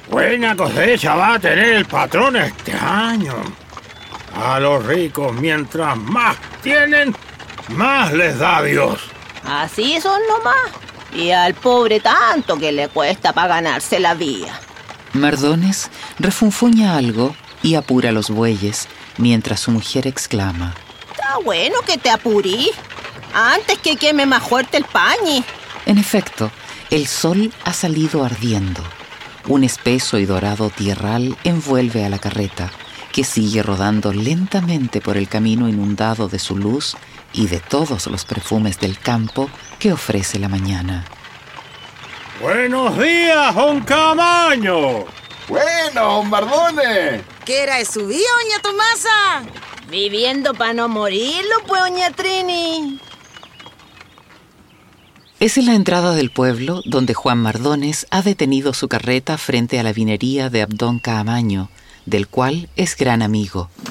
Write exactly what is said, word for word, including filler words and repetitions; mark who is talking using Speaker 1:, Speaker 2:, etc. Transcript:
Speaker 1: Buena cosecha va a tener el patrón este año. A los ricos, mientras más tienen, más les da Dios.
Speaker 2: Así son nomás. Y al pobre tanto que le cuesta para ganarse la vida.
Speaker 3: Mardones refunfuña algo y apura los bueyes, mientras su mujer exclama:
Speaker 2: Está bueno que te apurí, antes que queme más fuerte el pañi.
Speaker 3: En efecto, el sol ha salido ardiendo. Un espeso y dorado tierral envuelve a la carreta, que sigue rodando lentamente por el camino inundado de su luz y de todos los perfumes del campo que ofrece la mañana.
Speaker 1: ¡Buenos días, don Camaño!
Speaker 4: ¡Bueno, don Mardones!
Speaker 5: ¿Qué era de su vida, doña Tomasa?
Speaker 2: Viviendo para no morirlo, pues, doña Trini.
Speaker 3: Es en la entrada del pueblo donde Juan Mardones ha detenido su carreta frente a la vinería de Abdón Caamaño, del cual es gran amigo.